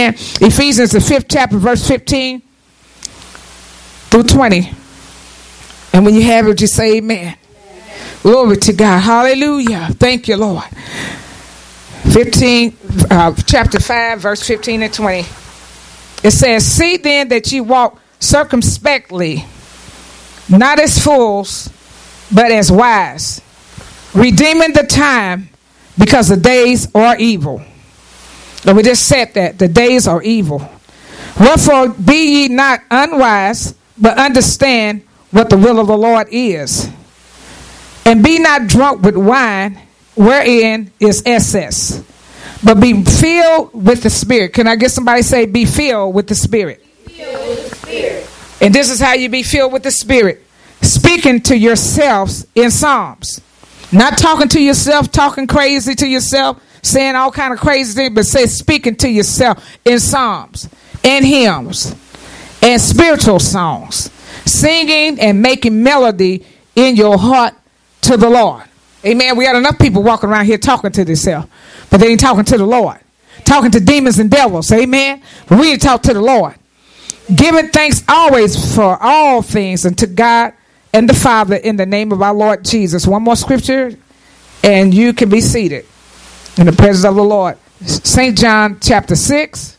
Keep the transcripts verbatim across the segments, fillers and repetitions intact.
Amen. Ephesians, the fifth chapter, verse fifteen through twenty. And when you have it, you say amen. Amen. Glory to God. Hallelujah. Thank you, Lord. fifteen, uh, chapter five, verse fifteen and twenty. It says, see then that ye walk circumspectly, not as fools, but as wise, redeeming the time, because the days are evil. And we just said that the days are evil. Wherefore be ye not unwise, but understand what the will of the Lord is. And be not drunk with wine, wherein is excess, but be filled with the Spirit. Can I get somebody to say, be filled with the Spirit? Be filled with the Spirit. And this is how you be filled with the Spirit. Speaking to yourselves in psalms. Not talking to yourself, talking crazy to yourself, saying all kind of crazy things, but say speaking to yourself in psalms and hymns and spiritual songs, singing and making melody in your heart to the Lord. Amen. We got enough people walking around here talking to themselves, but they ain't talking to the Lord. Talking to demons and devils. Amen. But we need to talk to the Lord. Giving thanks always for all things unto God and the Father in the name of our Lord Jesus. One more scripture and you can be seated in the presence of the Lord. Saint John chapter six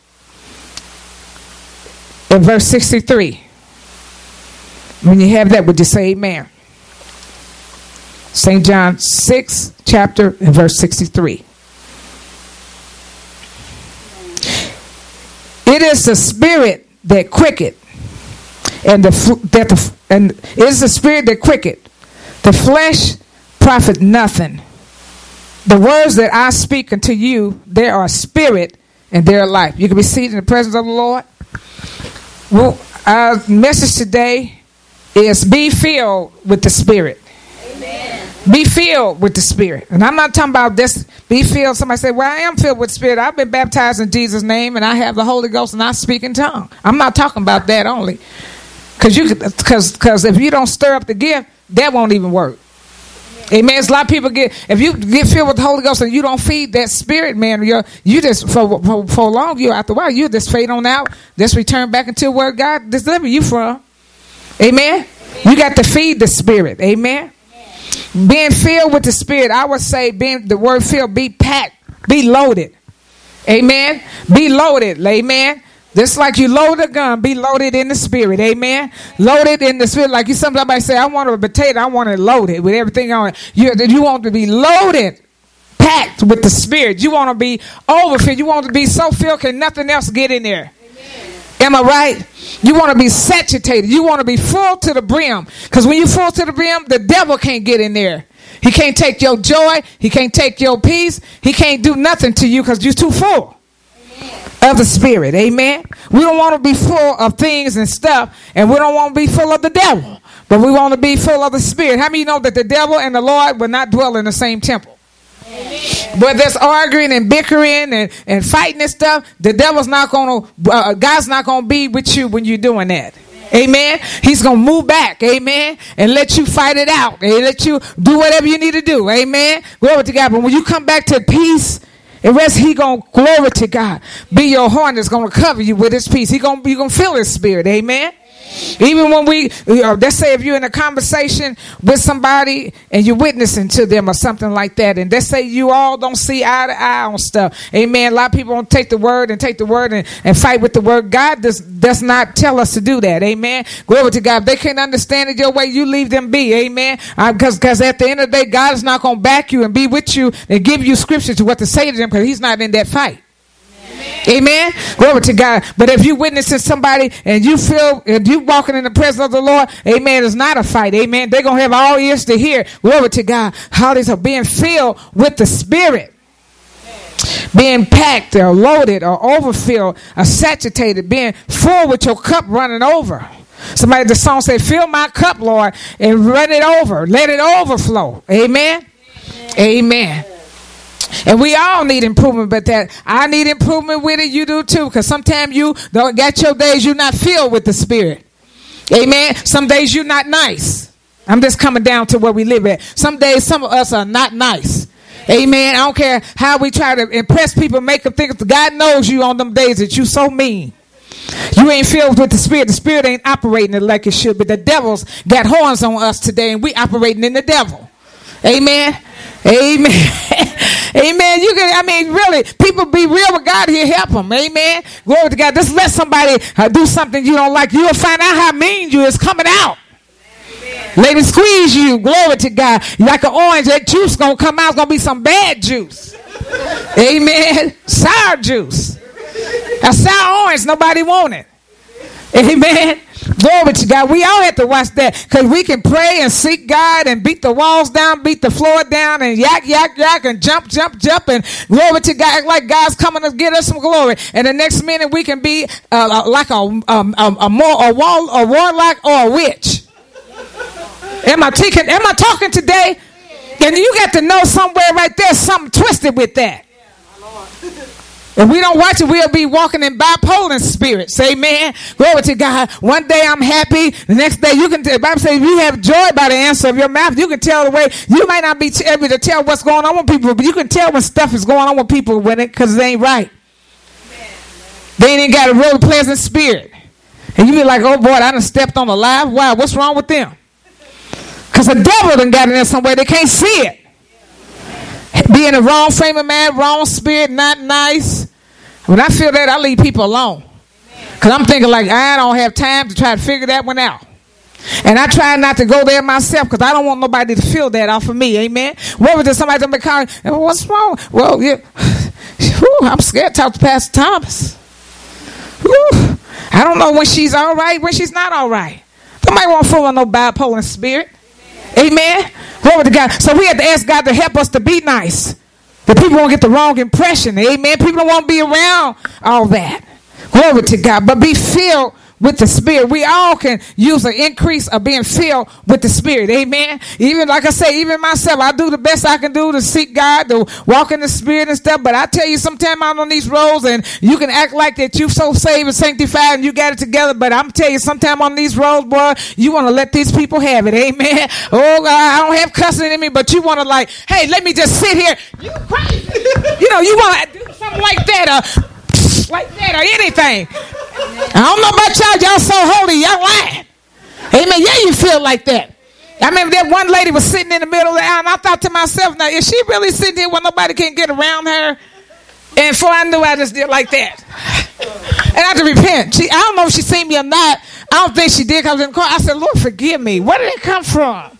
and verse sixty-three. When you have that, would you say amen? Saint John six chapter and verse sixty-three. It is the spirit that quicketh, and the that the and it is the spirit that quicketh. The flesh profit nothing. The words that I speak unto you, they are spirit and they are life. You can be seated in the presence of the Lord. Well, our message today is be filled with the Spirit. Amen. Be filled with the Spirit. And I'm not talking about this. Be filled. Somebody say, well, I am filled with the Spirit. I've been baptized in Jesus' name and I have the Holy Ghost and I speak in tongues. I'm not talking about that only. Because you, because because if you don't stir up the gift, that won't even work. Amen. It's a lot of people get, if you get filled with the Holy Ghost and you don't feed that spirit, man, you're, you just, for, for, for long, you after a while, you just fade on out, just return back into where God delivered you from. Amen. Amen. You got to feed the spirit. Amen. Amen. Being filled with the Spirit, I would say, being the word filled, be packed, be loaded. Amen. Be loaded. Amen. Just like you load a gun, be loaded in the Spirit. Amen. Loaded in the Spirit. Like you somebody say, I want a potato, I want it loaded with everything on it. You, you want to be loaded, packed with the Spirit. You want to be overfilled. You want to be so filled can nothing else get in there. Amen. Am I right? You want to be saturated. You want to be full to the brim. Because when you're full to the brim, the devil can't get in there. He can't take your joy. He can't take your peace. He can't do nothing to you because you're too full of the Spirit. Amen. We don't want to be full of things and stuff, and we don't want to be full of the devil, but we want to be full of the Spirit. How many of you know that the devil and the Lord will not dwell in the same temple? Amen. Where there's arguing and bickering and, and fighting and stuff, the devil's not going to, uh, God's not going to be with you when you're doing that. Amen. He's going to move back. Amen. And let you fight it out. And let you do whatever you need to do. Amen. Glory to God. But when you come back to peace, the rest, he gonna, glory to God, be your horn that's gonna cover you with his peace. He gonna be gonna feel his Spirit. Amen. Even when we, you know, let's say if you're in a conversation with somebody and you're witnessing to them or something like that, and let's say you all don't see eye to eye on stuff. Amen. A lot of people don't take the word and take the word and, and fight with the word. God does, does not tell us to do that. Amen. Glory to God. If they can't understand it your way, you leave them be. Amen. Because uh, because at the end of the day, God is not going to back you and be with you and give you scripture to what to say to them because he's not in that fight. Amen. Glory to God. But if you witnessing somebody and you feel, if you walking in the presence of the Lord, amen, it's not a fight. Amen. They're going to have all ears to hear. Glory to God. How these are being filled with the Spirit. Being packed or loaded or overfilled or saturated. Being full with your cup running over. Somebody, the song said, fill my cup, Lord, and run it over. Let it overflow. Amen. Amen. Amen. And we all need improvement, but that I need improvement with it, you do too. Because sometimes you don't got your days you're not filled with the Spirit. Amen. Some days you're not nice. I'm just coming down to where we live at. Some days some of us are not nice. Amen. I don't care how we try to impress people, make them think God knows you on them days that you so mean. You ain't filled with the Spirit. The Spirit ain't operating it like it should. But the devil's got horns on us today, and we operating in the devil. Amen. Amen. Amen. You can, I mean, really, people be real with God here. Help them. Amen. Glory to God. Just let somebody uh, do something you don't like. You'll find out how mean you is coming out. Let me squeeze you. Glory to God. Like an orange, that juice going to come out. It's going to be some bad juice. Amen. Sour juice. A sour orange, nobody want it. Amen. Glory to God. We all have to watch that, because we can pray and seek God and beat the walls down, beat the floor down, and yak, yak, yak, and jump, jump, jump, and glory to God, act like God's coming to get us some glory. And the next minute we can be uh, like a, um, a, a, more, a, wall, a warlock or a witch. Am I, taking, am I talking today? And you got to know somewhere right there something twisted with that. If we don't watch it, we'll be walking in bipolar spirits. Amen. Glory to God. One day I'm happy. The next day you can tell. The Bible says you have joy by the answer of your mouth. You can tell the way. You might not be able to tell what's going on with people, but you can tell when stuff is going on with people when it, because it ain't right. They ain't got a real pleasant spirit. And you be like, oh boy, I done stepped on a live wire. What's wrong with them? Because the devil done got in there somewhere. They can't see it. Be in the wrong frame of mind, wrong spirit, not nice. When I feel that, I leave people alone. Because I'm thinking like, I don't have time to try to figure that one out. And I try not to go there myself, because I don't want nobody to feel that off of me. Amen. What was it? Somebody to be calling, what's wrong? Well, yeah. Whew, I'm scared to talk to Pastor Thomas. Whew. I don't know when she's all right, when she's not all right. Somebody won't fool on no bipolar spirit. Amen. Glory to God. So we have to ask God to help us to be nice. The people won't get the wrong impression. Amen. People don't want to be around all that. Glory to God. But be filled with the Spirit. We all can use an increase of being filled with the Spirit. Amen. Even like I say, even myself, I do the best I can do to seek God, to walk in the Spirit and stuff. But I tell you, sometimes I'm on these roads and you can act like that you're so saved and sanctified and you got it together. But I'm telling you, sometimes on these roads, boy, you want to let these people have it. Amen. Oh, God, I don't have cussing in me, but you want to like, hey, let me just sit here. You crazy. You know, you want to do something like that or like that or anything. I don't know about y'all. Y'all so holy. Y'all lying. Amen. Yeah, you feel like that. I remember that one lady was sitting in the middle of the aisle, and I thought to myself, now, is she really sitting here when nobody can get around her? And before I knew, I just did like that. And I had to repent. She, I don't know if she seen me or not. I don't think she did, because I was in the car. I said, Lord, forgive me. Where did it come from?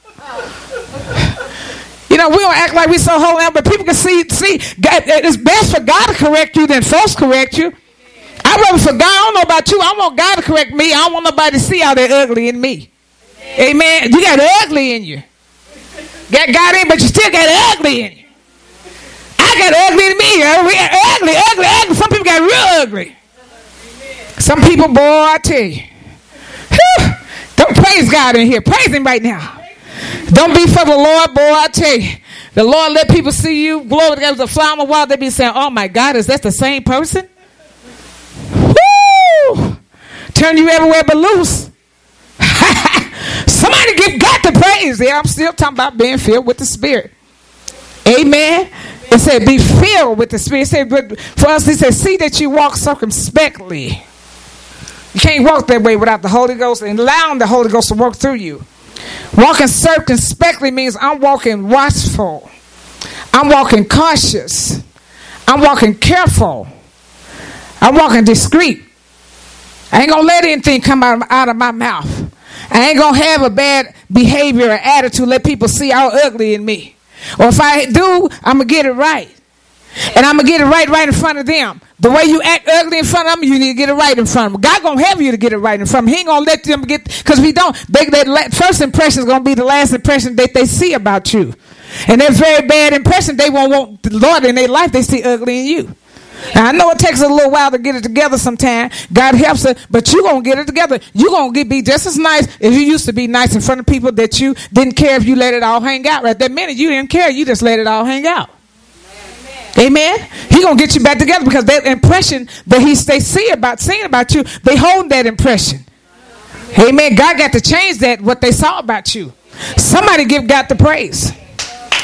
You know, we don't act like we so holy, but people can see, see, God, it's best for God to correct you than folks correct you. I'd rather for God, I don't know about you, I want God to correct me. I don't want nobody to see how they're ugly in me. Amen. Amen. You got ugly in you. Got God in, but you still got ugly in you. I got ugly in me. Ugly, ugly, ugly. Some people got real ugly. Some people, boy, I tell you. Whew, don't praise God in here. Praise Him right now. Don't be for the Lord, boy, I tell you. The Lord let people see you. Glory to God, as a fly on the wall. They be saying, oh my God, is that the same person? Woo! Turn you everywhere but loose. Somebody give God the praise. Yeah, I'm still talking about being filled with the Spirit. Amen. It said be filled with the Spirit. It said, but for us, it said, see that you walk circumspectly. You can't walk that way without the Holy Ghost and allowing the Holy Ghost to work through you. Walking circumspectly means I'm walking watchful. I'm walking cautious. I'm walking careful. I'm walking discreet. I ain't going to let anything come out of, out of my mouth. I ain't going to have a bad behavior or attitude, let people see how ugly in me. Or if I do, I'm going to get it right. And I'm going to get it right right in front of them. The way you act ugly in front of them, you need to get it right in front of them. God going to have you to get it right in front of them. He ain't going to let them get, because if we don't, they, that first impression is going to be the last impression that they see about you. And that very bad impression, they won't want the Lord in their life. They see ugly in you. Now, I know it takes a little while to get it together sometime. God helps us, but you're going to get it together. You're going to be just as nice if you used to be nice in front of people that you didn't care if you let it all hang out. Right that minute, you didn't care. You just let it all hang out. Amen. He gonna get you back together, because that impression that he they see about seeing about you, they hold that impression. Amen. God got to change that what they saw about you. Somebody give God the praise.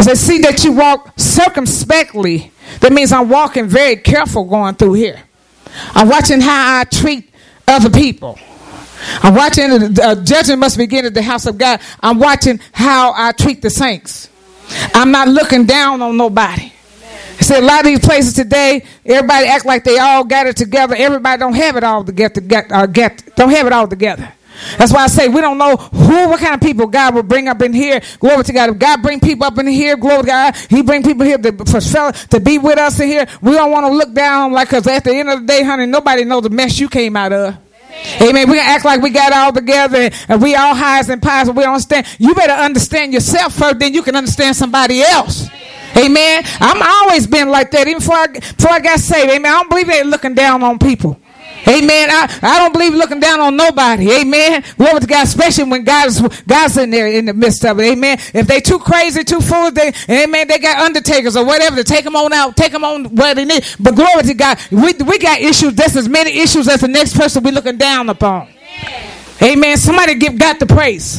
It says, see that you walk circumspectly. That means I'm walking very careful going through here. I'm watching how I treat other people. I'm watching, uh, judgment must begin at the house of God. I'm watching how I treat the saints. I'm not looking down on nobody. I said a lot of these places today, everybody act like they all got it together. Everybody don't have it all together. Get, uh, get, don't have it all together. That's why I say we don't know who, what kind of people God will bring up in here. Glory to God. If God bring people up in here, glory to God, He bring people here to, for, to be with us in here. We don't want to look down like, because at the end of the day, honey, nobody knows the mess you came out of. Amen. Amen. We act like we got it all together and, and we all highs and pies and we don't understand. You better understand yourself first, then you can understand somebody else. Amen. I'm always been like that, even before I, before I got saved. Amen. I don't believe they looking down on people. Amen. I, I don't believe looking down on nobody. Amen. Glory to God, especially when God's God's in there in the midst of it. Amen. If they too crazy, too foolish, they, amen, they got undertakers or whatever to take them on out, take them on where they need. But glory to God, we, we got issues, just as many issues as the next person we're looking down upon. Amen. Somebody give God the praise.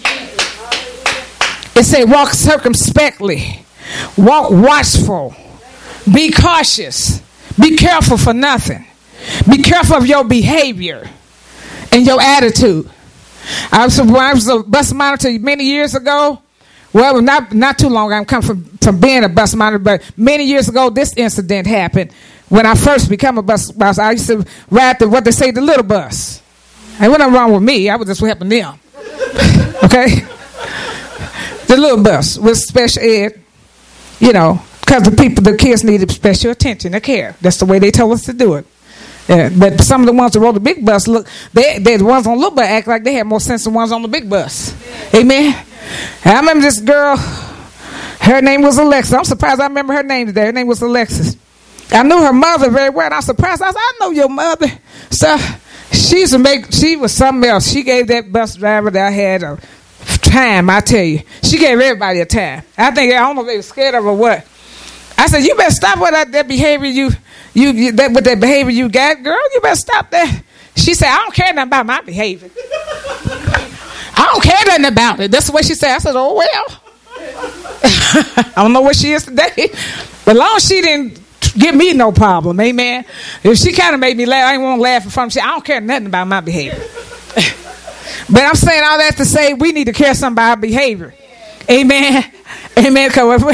It say walk circumspectly, walk watchful, be cautious, be careful for nothing. Be careful of your behavior and your attitude. I was, when I was a bus monitor many years ago. Well, not not too long. I'm coming from, from being a bus monitor, but many years ago, this incident happened. When I first became a bus monitor, I used to ride the, what they say, the little bus. And wasn't wrong with me. I was just helping them. Okay? The little bus with special ed, you know, because the people, the kids needed special attention and care. That's the way they told us to do it. Yeah, but some of the ones that rode the big bus, look, they, they the ones on the little bus act like they had more sense than the ones on the big bus. Amen. And I remember this girl, her name was Alexis. I'm surprised I remember her name today. Her name was Alexis. I knew her mother very well, and I'm surprised. I said, I know your mother. So she used to make, she was something else. She gave that bus driver that I had a time, I tell you. She gave everybody a time. I think, I don't know if they were scared of her or what. I said, you better stop with that, that behavior you, you, you that with that behavior you got, girl. You better stop that. She said, I don't care nothing about my behavior. I don't care nothing about it. That's the way she said. I said, oh, well. I don't know where she is today. But long as she didn't give me no problem, amen. If she kind of made me laugh, I didn't want to laugh in front of her. I don't care nothing about my behavior. But I'm saying all that to say we need to care something about our behavior. Amen. Amen.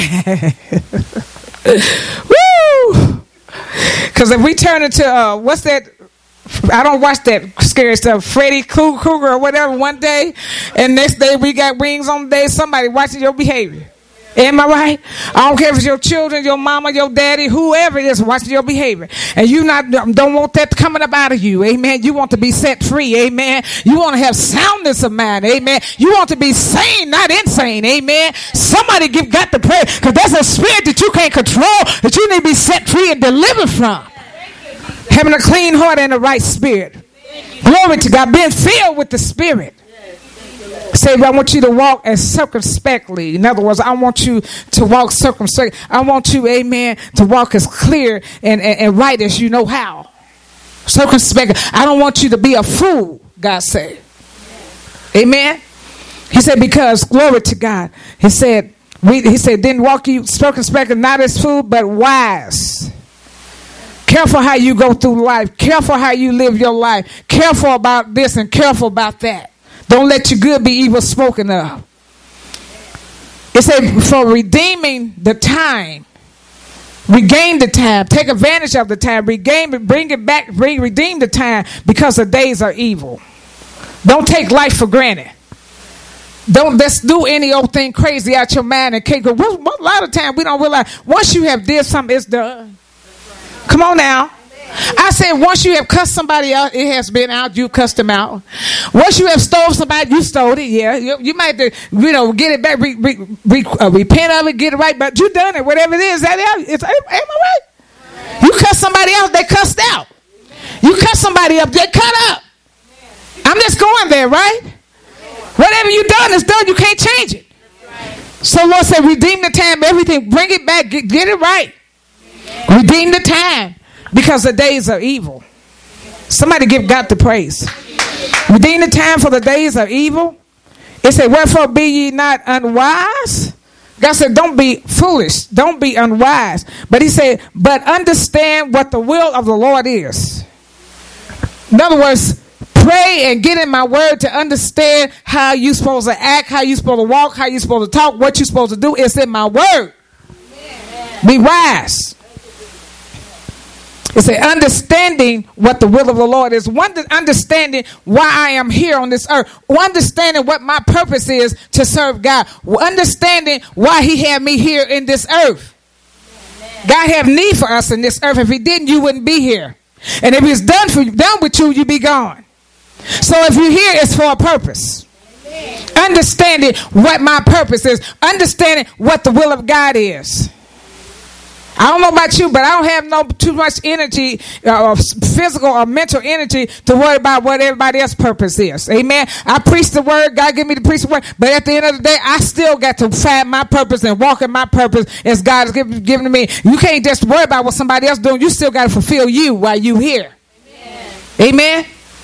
Woo! Because if we turn into uh, what's that? I don't watch that scary stuff. Freddy Krueger or whatever. One day, and next day we got wings on the day. Somebody watching your behavior. Am I right? I don't care if it's your children, your mama, your daddy, whoever it is watching your behavior. And you not don't want that coming up out of you. Amen. You want to be set free. Amen. You want to have soundness of mind. Amen. You want to be sane, not insane. Amen. Somebody give God the praise, because that's a spirit that you can't control, that you need to be set free and delivered from. Having a clean heart and a right spirit. Glory to God. Being filled with the Spirit. Say, I want you to walk as circumspectly. In other words, I want you to walk circumspectly. I want you, amen, to walk as clear and, and, and right as you know how. Circumspect. I don't want you to be a fool, God said. Amen. He said, because, glory to God. He said, we, he said, then walk you circumspectly, not as fool, but wise. Careful how you go through life. Careful how you live your life. Careful about this and careful about that. Don't let your good be evil spoken of. It said, for redeeming the time. Regain the time. Take advantage of the time. Regain it. Bring it back. Bring, redeem the time, because the days are evil. Don't take life for granted. Don't let's do any old thing crazy out your mind and can't go. Well, a lot of times we don't realize once you have did something, it's done. Come on now. I said, once you have cussed somebody out, it has been out. You cussed them out. Once you have stole somebody, you stole it. Yeah, you, you might, you know, get it back, re, re, re, uh, repent of it, get it right. But you done it, whatever it is. That is, am I right? You cuss somebody out, they cussed out. You cuss somebody up, they cut up. I'm just going there, right? Whatever you done is done. You can't change it. So Lord said, redeem the time, everything, bring it back, get, get it right. Redeem the time. Because the days are evil. Somebody give God the praise. Redeem the time, for the days are evil. It said, wherefore be ye not unwise, God said, don't be foolish. Don't be unwise. But he said, but understand what the will of the Lord is. In other words, pray and get in my word to understand how you're supposed to act, how you're supposed to walk, how you're supposed to talk, what you're supposed to do. It's in my word. Amen. Be wise. It's a understanding what the will of the Lord is. One understanding why I am here on this earth. Understanding what my purpose is to serve God. Understanding why he had me here in this earth. Amen. God have need for us in this earth. If he didn't, you wouldn't be here. And if it's done for you, done with you, you'd be gone. So if you're here, it's for a purpose. Amen. Understanding what my purpose is. Understanding what the will of God is. I don't know about you, but I don't have no too much energy, uh, physical or mental energy to worry about what everybody else's purpose is. Amen. I preach the word. God give me to preach the word. But at the end of the day, I still got to find my purpose and walk in my purpose as God has given, given to me. You can't just worry about what somebody else doing. You still got to fulfill you while you here. Amen. Amen.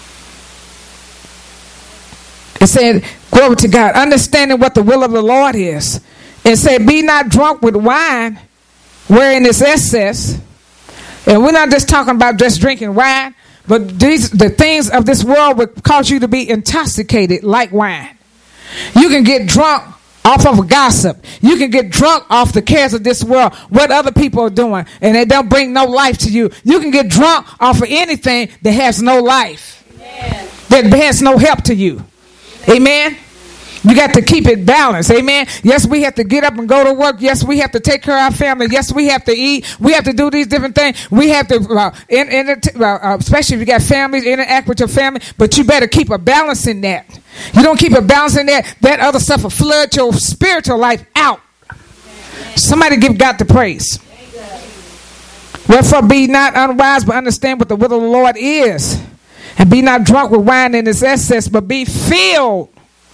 It said, glory to God, understanding what the will of the Lord is. It said, be not drunk with wine, wherein is excess. And we're not just talking about just drinking wine, but these the things of this world would cause you to be intoxicated like wine. You can get drunk off of gossip. You can get drunk off the cares of this world, what other people are doing, and they don't bring no life to you. You can get drunk off of anything that has no life. Amen. That has no help to you. Amen. You got to keep it balanced. Amen. Yes, we have to get up and go to work. Yes, we have to take care of our family. Yes, we have to eat. We have to do these different things. We have to, uh, in, in, uh, especially if you got families, interact with your family. But you better keep a balance in that. You don't keep a balance in that, that other stuff will flood your spiritual life out. Somebody give God the praise. Wherefore be not unwise, but understand what the will of the Lord is. And be not drunk with wine in its excess, but be filled.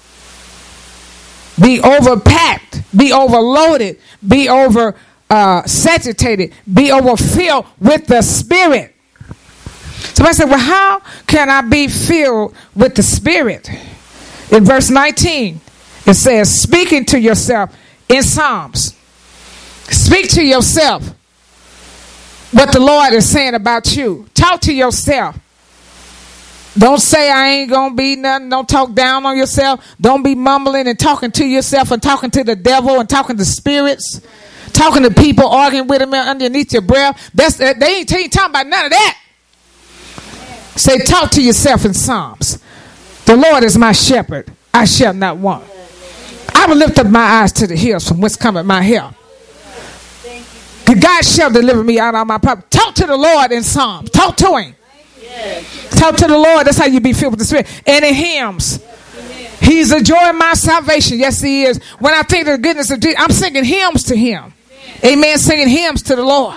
Be overpacked, be overloaded, be over uh, saturated, be overfilled with the Spirit. Somebody said, well, how can I be filled with the Spirit? In verse nineteen, it says, speaking to yourself in Psalms. Speak to yourself what the Lord is saying about you. Talk to yourself. Don't say I ain't gonna be nothing. Don't talk down on yourself. Don't be mumbling and talking to yourself and talking to the devil and talking to spirits, talking to people, arguing with them underneath your breath. That's they ain't, they ain't talking about none of that. Say, talk to yourself in Psalms. The Lord is my shepherd; I shall not want. I will lift up my eyes to the hills, from whence cometh my help. God shall deliver me out of my problem. Talk to the Lord in Psalms. Talk to Him. Talk to the Lord. That's how you be filled with the Spirit. And in hymns. Yes. He's the joy of my salvation. Yes, He is. When I think of the goodness of Jesus, I'm singing hymns to Him. Amen. Amen. Singing hymns to the Lord.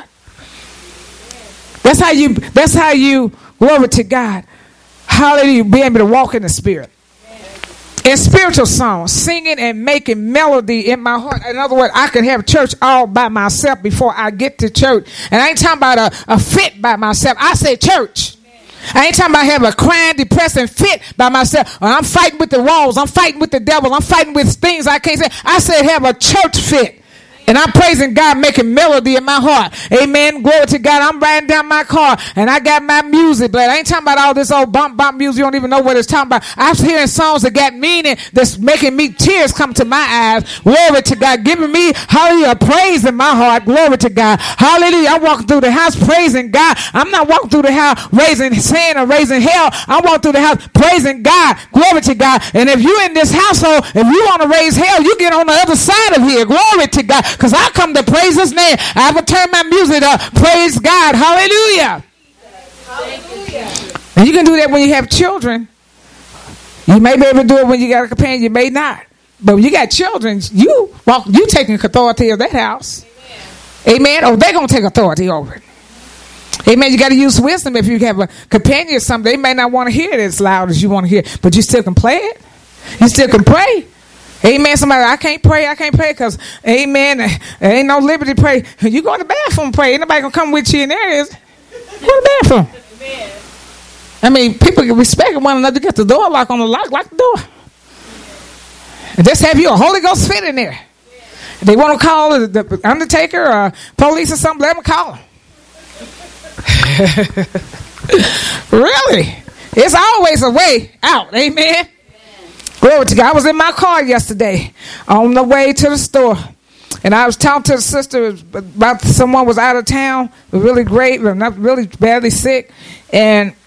That's how you. That's how you glory to God. Hallelujah. Be able to walk in the Spirit. In spiritual songs, singing and making melody in my heart. In other words, I can have church all by myself before I get to church. And I ain't talking about a, a fit by myself. I say church. I ain't talking about having a crying, depressing fit by myself. Or I'm fighting with the walls. I'm fighting with the devil. I'm fighting with things I can't say. I said have a church fit. And I'm praising God, making melody in my heart. Amen. Glory to God. I'm riding down my car and I got my music, but I ain't talking about all this old bump bump music. You don't even know what it's talking about. I'm hearing songs that got meaning, that's making me tears come to my eyes. Glory to God. Giving me, hallelujah, praise in my heart. Glory to God. Hallelujah. I'm walking through the house praising God. I'm not walking through the house raising sin or raising hell. I'm walking through the house praising God. Glory to God. And if you in this household, if you want to raise hell, you get on the other side of here. Glory to God. Because I come to praise His name. I will turn my music up. Praise God. Hallelujah. Hallelujah. And you can do that when you have children. You may be able to do it when you got a companion. You may not. But when you got children, you walk, you taking authority of that house. Amen. Amen. Or they're going to take authority over it. Amen. You got to use wisdom. If you have a companion or something, they may not want to hear it as loud as you want to hear it. But you still can play it. You still can pray. Amen. Somebody, I can't pray. I can't pray because, amen, there ain't no liberty to pray. You go in the bathroom and pray. Ain't nobody going to come with you in there. Is go to the bathroom. Amen. I mean, people can respect one another. Get the door lock on the lock. Lock the door. And just have you a Holy Ghost fit in there. They want to call the, the undertaker or police or something, let them call him. Really? It's always a way out. Amen. Amen. Glory to God. I was in my car yesterday on the way to the store. And I was talking to the sister about someone was out of town, really great, but not really badly sick. And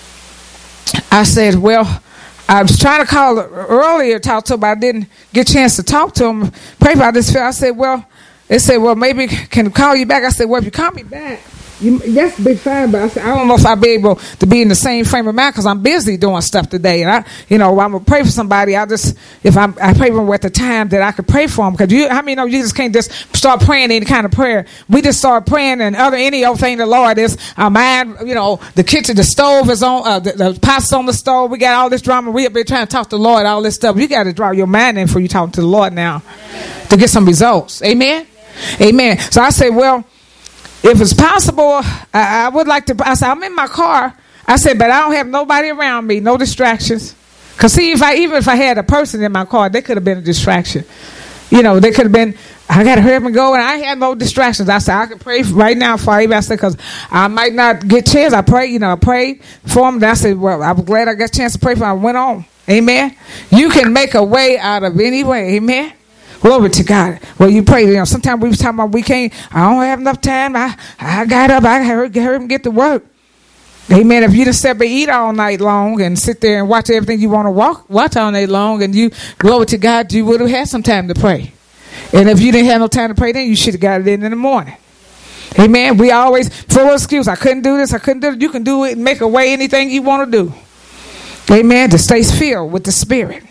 I said, well, I was trying to call earlier, talk to her, but I didn't get a chance to talk to him. Pray about this. I said, well, they said, well, maybe can I call you back? I said, well, if you call me back, you, that's a big fine, but I said, I don't know if I'll be able to be in the same frame of mind because I'm busy doing stuff today. And I, you know, I'm going to pray for somebody. I just, if I'm, I pray for them at the time that I could pray for them. Because you, how many know you just can't just start praying any kind of prayer? We just start praying and other, any old thing the Lord is, our mind, you know, the kitchen, the stove is on, uh, the, the pot's on the stove. We got all this drama. We have been trying to talk to the Lord, all this stuff. You got to draw your mind in before you talk to the Lord now to get some results. Amen? Amen. So I say, well, if it's possible, I, I would like to. I said, I'm in my car. I said, but I don't have nobody around me, no distractions. Because see, if I even if I had a person in my car, they could have been a distraction. You know, they could have been, I got to hurry up and go, and I had no distractions. I said, I can pray right now for you. I said, because I might not get a chance. I prayed, you know, I prayed for them. And I said, well, I was glad I got a chance to pray for them. I went on. Amen. You can make a way out of any way. Amen. Glory to God. Well, you pray. You know, sometimes we was talking about we can't. I don't have enough time. I, I got up. I heard, heard him get to work. Amen. If you just sit there and eat all night long and sit there and watch everything you want to walk, watch all night long, and you glory to God, you would have had some time to pray. And if you didn't have no time to pray, then you should have got it in in the morning. Amen. We always full of excuse. I couldn't do this. I couldn't do it. You can do it and make a way anything you want to do. Amen. To stay filled with the Spirit.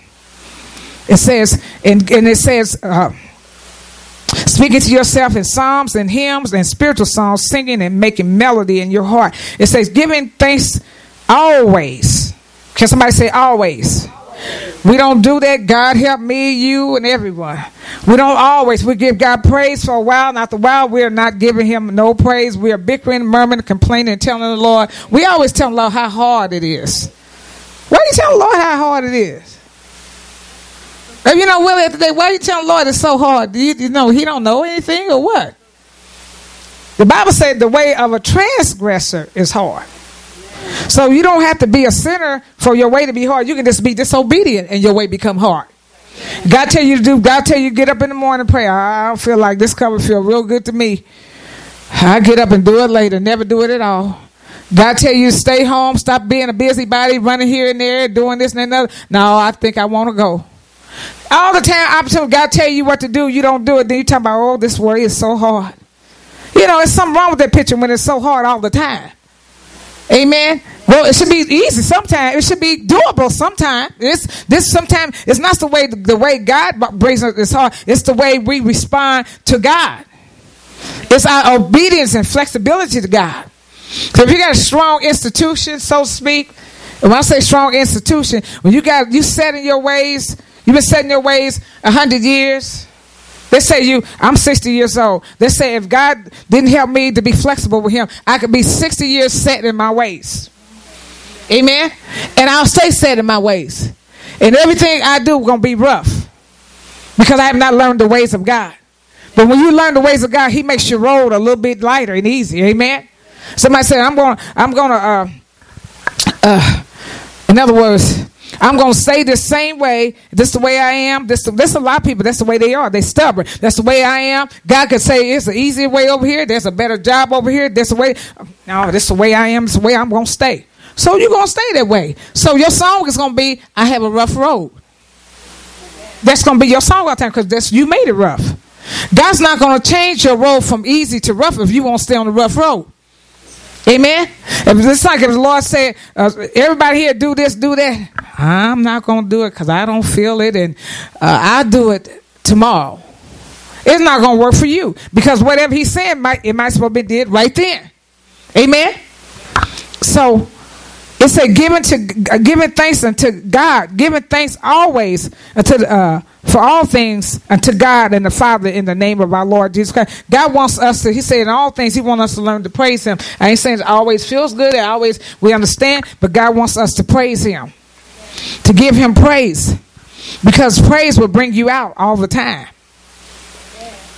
It says, and, and it says, uh, speaking to yourself in psalms and hymns and spiritual songs, singing and making melody in your heart. It says, giving thanks always. Can somebody say always? Always. We don't do that. God help me, you, and everyone. We don't always. We give God praise for a while, and after a while, we're not giving him no praise. We are bickering, murmuring, complaining, and telling the Lord. We always tell the Lord how hard it is. Why do you tell the Lord how hard it is? If you know Willie today, why are you telling the Lord it's so hard? Do you, you know he don't know anything or what? The Bible said the way of a transgressor is hard. So you don't have to be a sinner for your way to be hard. You can just be disobedient and your way become hard. God tell you to do, God tell you to get up in the morning and pray. I don't feel like this cover feel real good to me. I get up and do it later, never do it at all. God tell you to stay home, stop being a busybody, running here and there, doing this and another. No, I think I want to go. All the time, opportunity, God tell you what to do, you don't do it. Then you talk about, oh, this worry is so hard. You know, there's something wrong with that picture when it's so hard all the time. Amen. Well, it should be easy sometimes. It should be doable sometimes. This, this sometimes it's not the way the way God brings us this hard. It's the way we respond to God. It's our obedience and flexibility to God. So if you got a strong institution, so to speak, and when I say strong institution, when you got you set in your ways. You've been setting your ways a hundred years. Let's say you, I'm sixty years old. Let's say if God didn't help me to be flexible with him, I could be sixty years set in my ways. Amen. And I'll stay set in my ways. And everything I do is going to be rough because I have not learned the ways of God. But when you learn the ways of God, he makes your road a little bit lighter and easier. Amen. Somebody said, I'm going, I'm going to, uh, uh, in other words, I'm going to stay the same way. This is the way I am. This, this a lot of people. That's the way they are. They stubborn. That's the way I am. God could say it's an easier way over here. There's a better job over here. That's the way. No, this is the way I am. This is the way I'm going to stay. So you're going to stay that way. So your song is going to be, I have a rough road. That's going to be your song all the time because that's you made it rough. God's not going to change your road from easy to rough if you won't stay on the rough road. Amen. If it's like if the Lord said, uh, everybody here do this, do that. I'm not going to do it because I don't feel it. And uh, I'll do it tomorrow. It's not going to work for you because whatever he's saying, might, it might supposed to be did right then. Amen. So it said giving to uh, giving thanks unto God, giving thanks always unto uh, for all things unto God and the Father in the name of our Lord Jesus Christ. God wants us to, he said in all things, he wants us to learn to praise him. I ain't saying it always feels good, it always we understand, but God wants us to praise him, to give him praise, because praise will bring you out all the time.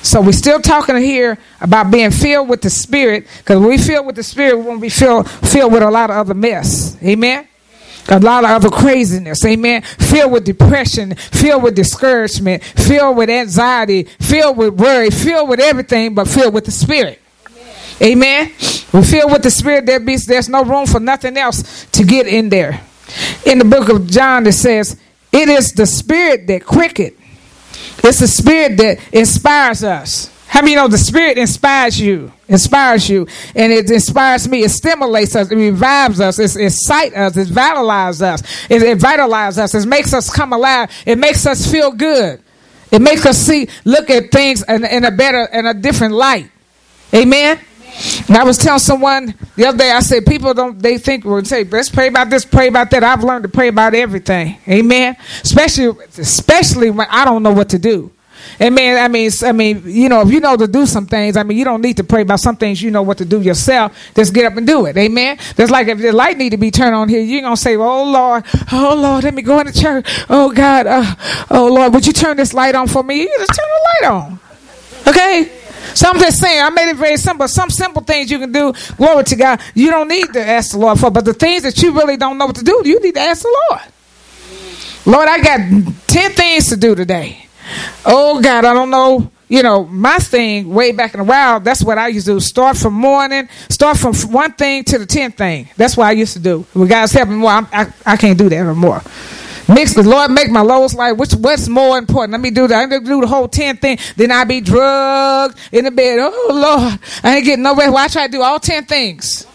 So we're still talking here about being filled with the Spirit, because when we filled with the Spirit, we won't be filled, filled with a lot of other mess. Amen? A lot of other craziness. Amen? Filled with depression, filled with discouragement, filled with anxiety, filled with worry, filled with everything, but filled with the Spirit. Amen? We filled with the Spirit, there be, there's no room for nothing else to get in there. In the book of John, it says, it is the Spirit that quicketh. It's the Spirit that inspires us. How many know the Spirit inspires you? Inspires you. And it inspires me. It stimulates us. It revives us. It excites us. It vitalizes us. It, it vitalizes us. It makes us come alive. It makes us feel good. It makes us see, look at things in, in a better, in a different light. Amen? And I was telling someone the other day, I said, people don't, they think, well, say, let's pray about this, pray about that. I've learned to pray about everything. Amen. Especially, especially when I don't know what to do. Amen. I mean, I mean, you know, if you know to do some things, I mean, you don't need to pray about some things. You know what to do yourself. Just get up and do it. Amen. That's like if the light need to be turned on here, you're going to say, oh, Lord, oh, Lord, let me go into church. Oh, God, uh, oh, Lord, would you turn this light on for me? You just turn the light on. Okay. So I'm just saying, I made it very simple. Some simple things you can do, glory to God, you don't need to ask the Lord for. But the things that you really don't know what to do, you need to ask the Lord. Lord, I got ten things to do today. Oh, God, I don't know. You know, my thing way back in the wild, that's what I used to do. Start from morning, start from one thing to the tenth thing. That's what I used to do. When God's helping me more, I'm, I, I can't do that anymore. Mix the Lord, make my lowest life. Which what's more important? Let me do that. I ain't do the whole ten thing. Then I be drugged in the bed. Oh Lord, I ain't getting nowhere. Well, I try to do all ten things.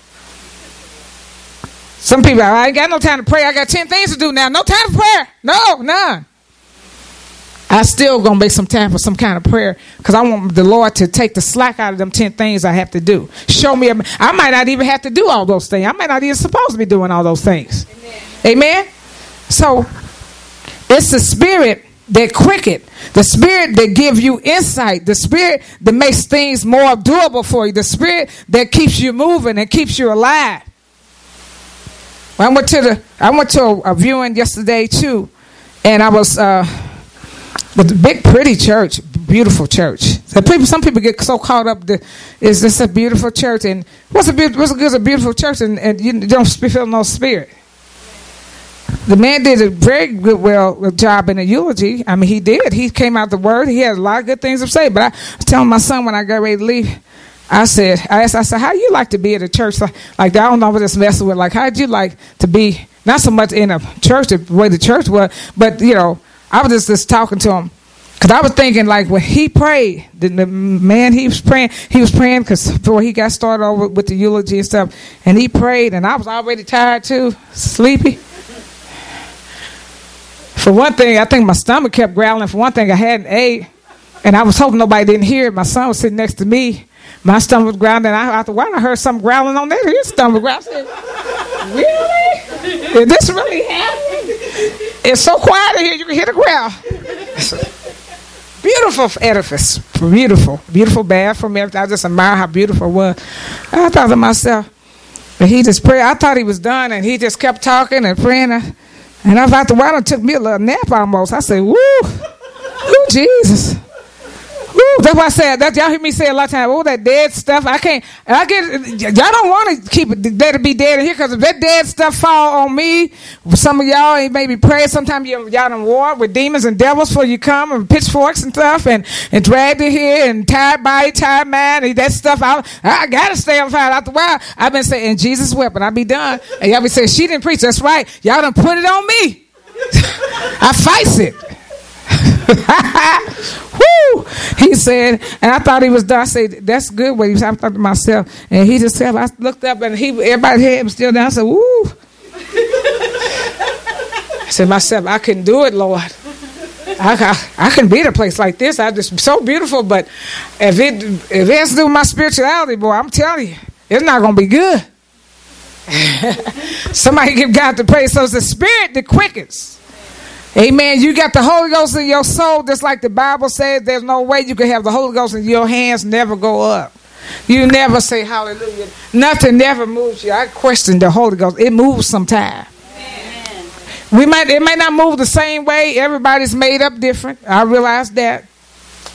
Some people, I ain't got no time to pray. I got ten things to do now. No time for prayer. No, none. I still gonna make some time for some kind of prayer, because I want the Lord to take the slack out of them ten things I have to do. Show me. I might not even have to do all those things. I might not even supposed to be doing all those things. Amen. Amen? So it's the Spirit that quicken, the Spirit that gives you insight, the Spirit that makes things more doable for you, the Spirit that keeps you moving and keeps you alive. I went to the I went to a, a viewing yesterday too, and I was uh, with the big pretty church, beautiful church. So people, some people get so caught up that is this a beautiful church, and what's a what's a good a beautiful church, and, and you don't feel no spirit. The man did a very good, well job in the eulogy. I mean, he did. He came out the word. He had a lot of good things to say. But I was telling my son when I got ready to leave, I said, I asked, I said, how you like to be at a church like, like that? I don't know what this messing with. Like, how'd you like to be, not so much in a church, the way the church was, but, you know, I was just, just talking to him. Because I was thinking, like, when he prayed, the, the man he was praying, he was praying because before he got started over with the eulogy and stuff, and he prayed, and I was already tired too, sleepy. For one thing, I think my stomach kept growling. For one thing, I hadn't ate, and I was hoping nobody didn't hear it. My son was sitting next to me. My stomach was growling, and I, after a while, I heard something growling on there. His stomach growling. I said, really? Is this really happening? It's so quiet in here, you can hear the growl. Beautiful edifice. Beautiful. Beautiful bath from everything. I just admire how beautiful it was. I thought to myself, but he just prayed. I thought he was done, and he just kept talking and praying. And I thought the while it took me a little nap almost. I said, woo, woo, Jesus. Woo. That's why I said, that, y'all hear me say a lot of times, oh, that dead stuff, I can't, I get, y'all don't want to keep it, let it be dead in here, because if that dead stuff fall on me, some of y'all ain't maybe pray, sometimes you, y'all done war with demons and devils before you come, and pitchforks and stuff, and, and dragged in here, and tired body, tired mind, and that stuff, I, I gotta stay on fire. After a while, I've been saying, in Jesus' weapon, I'll be done. And y'all be saying, she didn't preach, that's right, y'all done put it on me. I fights it. Woo! He said, and I thought he was done. I said, that's good what he was. I thought to myself, and he just said, I looked up and he, everybody's head was still down. I said, woo! I said to myself, I couldn't do it, Lord. I, I, I couldn't be in a place like this. I just so beautiful, but if it if it has to do with my spirituality, boy, I'm telling you, it's not gonna be good. Somebody give God the praise. So it's the Spirit that quickens. Amen. You got the Holy Ghost in your soul, just like the Bible says. There's no way you can have the Holy Ghost in your hands, never go up. You never say hallelujah. Nothing never moves you. I question the Holy Ghost. It moves sometime. Amen. We might it might not move the same way. Everybody's made up different. I realize that.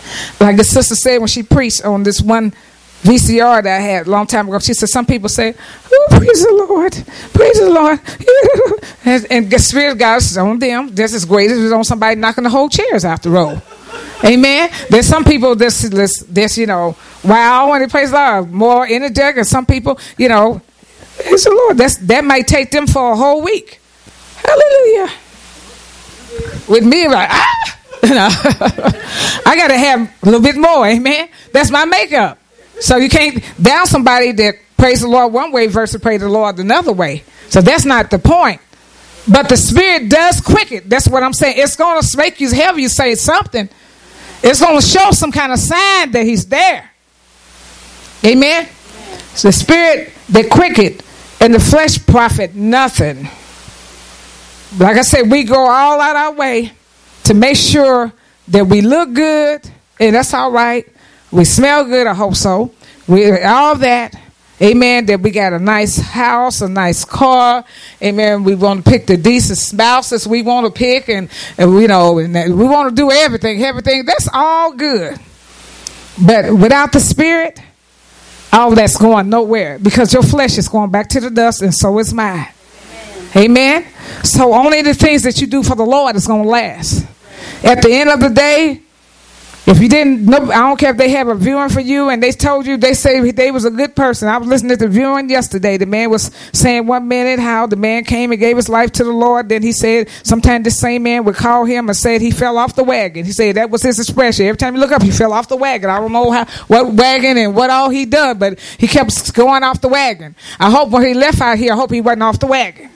like the sister said when she preached on this one V C R that I had a long time ago. She said, some people say, oh, praise the Lord, praise the Lord. and, and the Spirit of God is on them just as great as it was on somebody knocking the whole chairs out the road. Amen. There's some people this, this, this, you know, wow, when they praise the Lord, more energetic, and some people, you know, praise the Lord. That's, that might take them for a whole week. Hallelujah. With me, like, ah, you know, I got to have a little bit more. Amen. That's my makeup. So you can't down somebody that praise the Lord one way versus praise the Lord another way. So that's not the point. But the Spirit does quicken. That's what I'm saying. It's going to make you have you say something. It's going to show some kind of sign that He's there. Amen. It's the Spirit that quicken, and the flesh profit nothing. Like I said, we go all out our way to make sure that we look good, and that's all right. We smell good, I hope so. We all that, amen, that we got a nice house, a nice car, amen. We want to pick the decent spouses we want to pick, and, and you know, and we want to do everything, everything. That's all good. But without the Spirit, all that's going nowhere, because your flesh is going back to the dust, and so is mine. Amen. Amen? So only the things that you do for the Lord is going to last. At the end of the day, if you didn't know, I don't care if they have a viewing for you and they told you, they say they was a good person. I was listening to the viewing yesterday. The man was saying one minute how the man came and gave his life to the Lord. Then he said sometimes this same man would call him and said he fell off the wagon. He said that was his expression. Every time you look up, he fell off the wagon. I don't know how, what wagon and what all he done, but he kept going off the wagon. I hope when he left out here, I hope he wasn't off the wagon.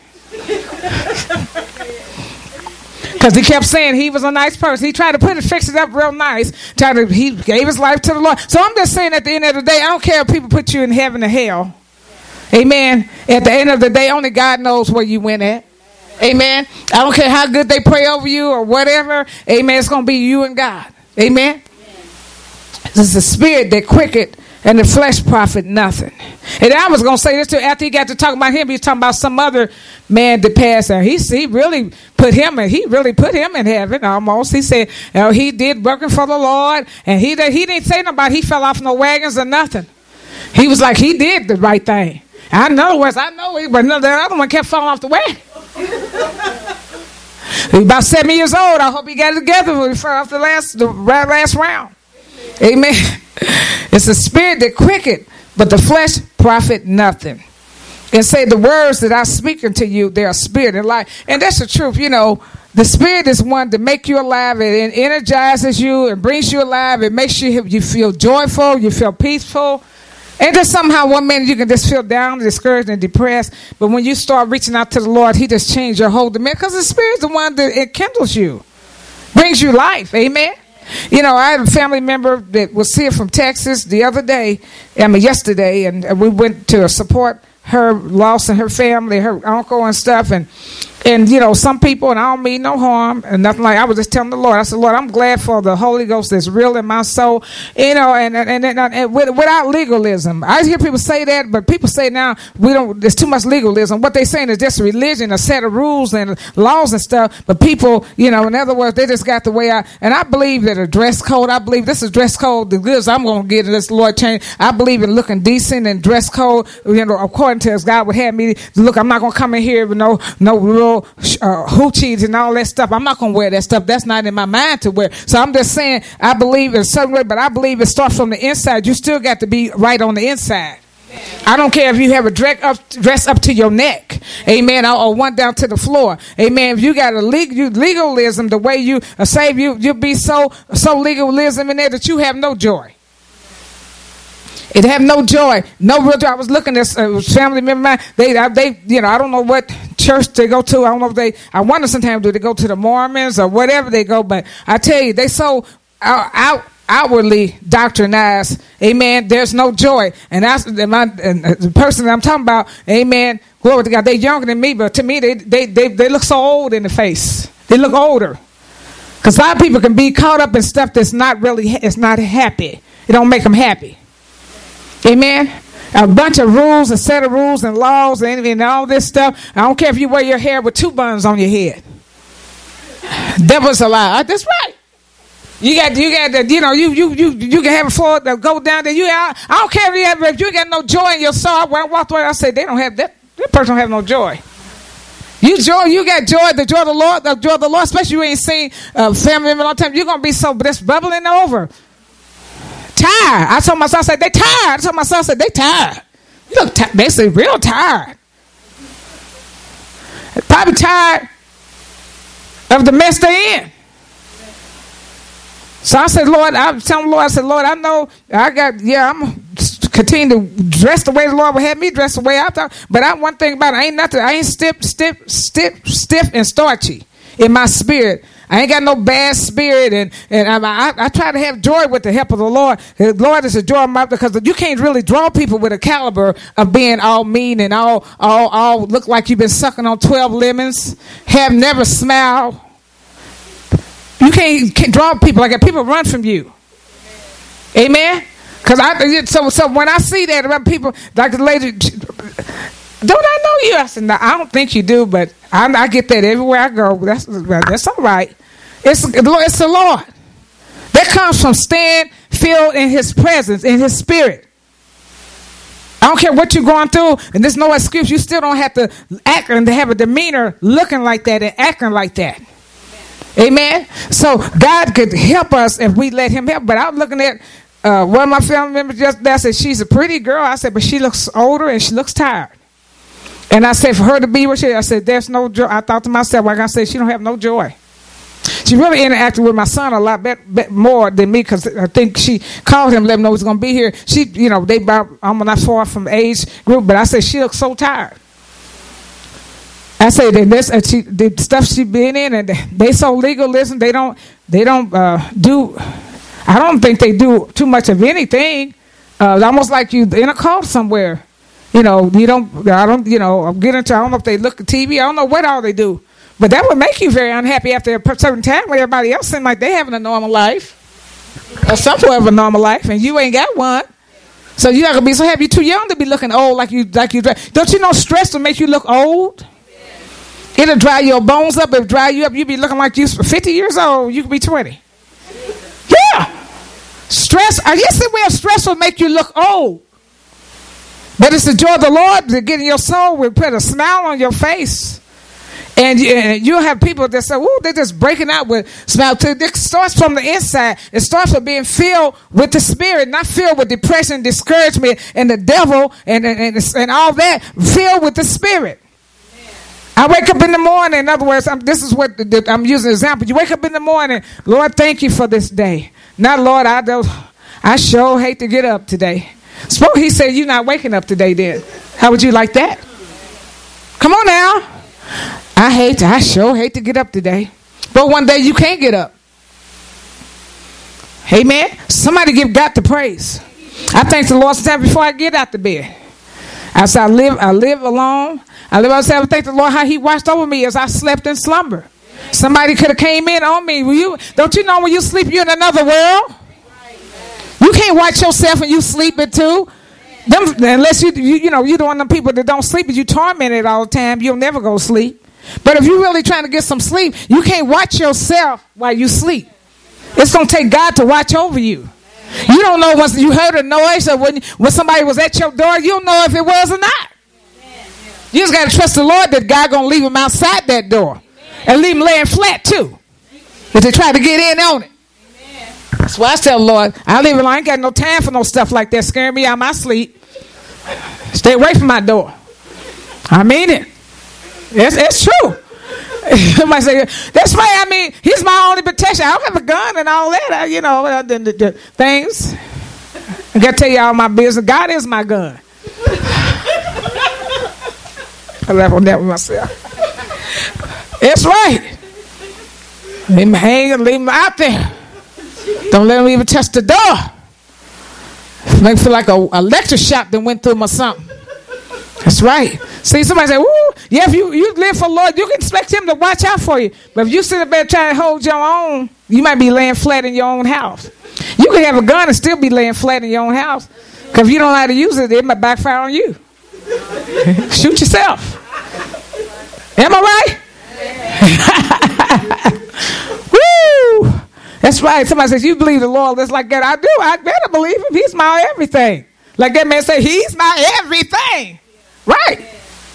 Because he kept saying he was a nice person. He tried to put it, fix it up real nice. Tried to, he gave his life to the Lord. So I'm just saying at the end of the day, I don't care if people put you in heaven or hell. Amen. At the end of the day, only God knows where you went at. Amen. I don't care how good they pray over you or whatever. Amen. It's going to be you and God. Amen. This is the Spirit that quicketh, and the flesh profit nothing. And I was going to say this too. After he got to talk about him, he was talking about some other man that passed. And he, he really put him in, he really put him in heaven almost. He said, you know, he did working for the Lord. And he, he didn't say nobody, he fell off no wagons or nothing. He was like, he did the right thing. I know, I know, he, but no, the other one kept falling off the wagon. He was about seventy years old. I hope he got it together when he fell off the last, the last round. Amen. It's the Spirit that quicketh, but the flesh profit nothing. And say the words that I speak unto you, they are spirit and life. And that's the truth. You know, the Spirit is one to make you alive. It energizes you and brings you alive. It makes you, you feel joyful. You feel peaceful. And just somehow one minute you can just feel down, discouraged, and depressed. But when you start reaching out to the Lord, He just changed your whole demeanor. Because the Spirit is the one that it kindles you. Brings you life. Amen. You know, I had a family member that was here from Texas the other day, I mean yesterday, and we went to support her loss and her family, her uncle and stuff, and and you know, some people, and I don't mean no harm and nothing like. I was just telling the Lord, I said, Lord, I'm glad for the Holy Ghost that's real in my soul, you know, and and, and, and, and without legalism. I hear people say that, but people say now we don't. There's too much legalism. What they're saying is just a religion, a set of rules and laws and stuff. But people, you know, in other words, they just got the way I. And I believe that a dress code. I believe this is dress code. The goods I'm going to get in this Lord change. I believe in looking decent and dress code. You know, according to as God would have me to look. I'm not going to come in here with no no real uh, hoochies and all that stuff. I'm not going to wear that stuff. That's not in my mind to wear. So I'm just saying, I believe in a certain way, but I believe it starts from the inside. You still got to be right on the inside. I don't care if you have a dress up, dress up to your neck, amen, or, or one down to the floor, amen. If you got a legal, legalism, the way you uh, save you, you'll be so so legalism in there that you have no joy. It have no joy, no real joy. I was looking at a family member, they, they, you know, I don't know what church they go to. I don't know if they. I wonder sometimes do they go to the Mormons or whatever they go. But I tell you, they so out. out outwardly doctrinized, amen, there's no joy. And that's and my, and the person that I'm talking about, amen, glory to God, they're younger than me, but to me, they they they, they look so old in the face. They look older. Because a lot of people can be caught up in stuff that's not really, it's not happy. It don't make them happy. Amen. A bunch of rules, a set of rules and laws and, and all this stuff. I don't care if you wear your hair with two buns on your head. Devil's a lie. That's right. You got, you got, the, you know, you you you you can have a floor that go down there. You, I, I don't care if you have, if you got no joy in your soul. When I walked away, I said they don't have that. That person don't have no joy. You joy, you got joy, the joy of the Lord, the joy of the Lord. Especially you ain't seen a family member in a long time. You're gonna be so that's bubbling over. Tired. I told my son, I said they tired. I told my son, I said they tired. You look, t- they say real tired. Probably tired of the mess they're in. So I said, Lord, I was telling the Lord, I said, Lord, I know I got, yeah, I'm going to continue to dress the way the Lord would have me dress the way I thought. But I, one thing about it, I ain't nothing, I ain't stiff, stiff, stiff, stiff and starchy in my spirit. I ain't got no bad spirit, and, and I, I, I try to have joy with the help of the Lord. The Lord is a joy of my, because you can't really draw people with a caliber of being all mean and all, all, all look like you've been sucking on twelve lemons, have never smiled. You can't, can't draw people like that. People run from you. Amen? Because I so so when I see that around people, like the lady, don't I know you? I said, no, I don't think you do, but I, I get that everywhere I go. That's that's all right. It's it's the Lord. That comes from staying filled in His presence, in His Spirit. I don't care what you're going through, and there's no excuse. You still don't have to act and to have a demeanor looking like that and acting like that. Amen. So God could help us if we let Him help. But I'm looking at uh, one of my family members just there. Said she's a pretty girl. I said, but she looks older and she looks tired. And I said, for her to be with you, I said, there's no joy. I thought to myself, like I said, she don't have no joy. She really interacted with my son a lot bit, bit more than me, because I think she called him, let him know he's going to be here. She, you know, they about I'm not far from age group, but I said she looks so tired. I say that this uh, she, the stuff she been in, and they so legalism. They don't they don't uh, do. I don't think they do too much of anything. Uh, it's almost like you in a cult somewhere. You know, you don't. I don't. You know, I'm getting into. I don't know if they look at T V. I don't know what all they do, but that would make you very unhappy after a certain time when everybody else seems like they having a normal life, or some form of a normal life, and you ain't got one. So you're not gonna be so happy. You're too young to be looking old like you like you. Don't you know stress will make you look old? It'll dry your bones up. It'll dry you up. You'll be looking like you're fifty years old. You could be twenty. Yeah. Stress. I guess the way of stress will make you look old. But it's the joy of the Lord to get in your soul. Will put a smile on your face. And, you, and you'll have people that say, "Ooh, they're just breaking out with smile." It starts from the inside. It starts with being filled with the Spirit, not filled with depression, discouragement, and the devil, and, and, and, and all that. Filled with the Spirit. I wake up in the morning. In other words, I'm, this is what the, the, I'm using an example. You wake up in the morning, Lord, thank you for this day. Not, Lord, I don't. I sure hate to get up today. Suppose He said you're not waking up today. Then how would you like that? Come on now. I hate. To, I sure hate to get up today. But one day you can't get up. Amen. Somebody give God the praise. I thank the Lord sometimes before I get out the bed. As I live, I live alone. I live outside. I thank the Lord how He watched over me as I slept in slumber. Somebody could have came in on me. Will you? Don't you know when you sleep, you're in another world? You can't watch yourself and you sleeping too. Them, unless you, you, you know, you're one of them people that don't sleep, but you tormented all the time. You'll never go to sleep. But if you're really trying to get some sleep, you can't watch yourself while you sleep. It's going to take God to watch over you. You don't know once you heard a noise or when, when somebody was at your door, you don't know if it was or not. You just got to trust the Lord that God going to leave them outside that door. And leave them laying flat too. If they try to get in on it. That's why I tell the Lord, I leave it alone. I ain't got no time for no stuff like that scaring me out of my sleep. Stay away from my door. I mean it. It's, it's true. Somebody say, that's right. I mean, He's my only protection. I don't have a gun and all that. I, you know, the, the, the things. I got to tell you all my business. God is my gun. I laugh on that with myself. It's right. Leave him hanging, leave him out there. Don't let him even touch the door. Make me feel like a, a lecture shop that went through him or something. That's right. See, somebody say, "Woo, yeah, if you, you live for the Lord, you can expect Him to watch out for you. But if you sit up there trying to hold your own, you might be laying flat in your own house. You can have a gun and still be laying flat in your own house. Because if you don't know how to use it, it might backfire on you. Shoot yourself. Am I right?" Woo! That's That's right. Somebody says, you believe the Lord that's like that. I do. I better believe him. He's my everything. Like that man say, he's my everything. Right.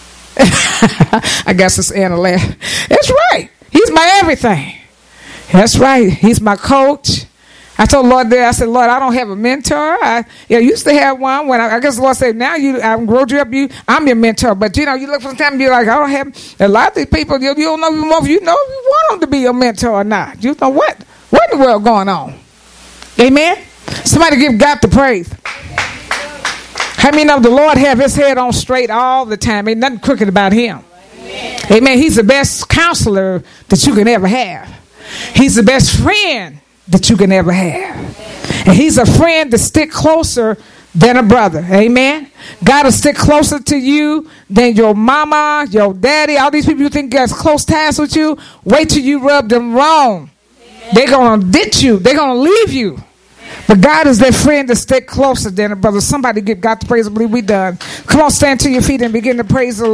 I guess it's Anna laugh. That's right. He's my everything. That's right. He's my coach. I told Lord there, I said, Lord, I don't have a mentor. I yeah, used to have one. When I, I guess the Lord said, now you, I grown you up, you, I'm your mentor. But you know, you look for some time and be like, I don't have, a lot of these people, you, you don't know even if you know if you want them to be your mentor or not. You know what? What in the world going on? Amen? Somebody give God the praise. How many know the Lord have his head on straight all the time? Ain't nothing crooked about him. Amen. Amen. He's the best counselor that you can ever have. He's the best friend that you can ever have. And he's a friend to stick closer than a brother. Amen. God will stick closer to you than your mama, your daddy, all these people you think got close ties with you. Wait till you rub them wrong. Amen. They're going to ditch you. They're going to leave you. But God is that friend to stick closer than a brother. Somebody give God the praise. I believe we done. Come on, stand to your feet and begin to praise the Lord.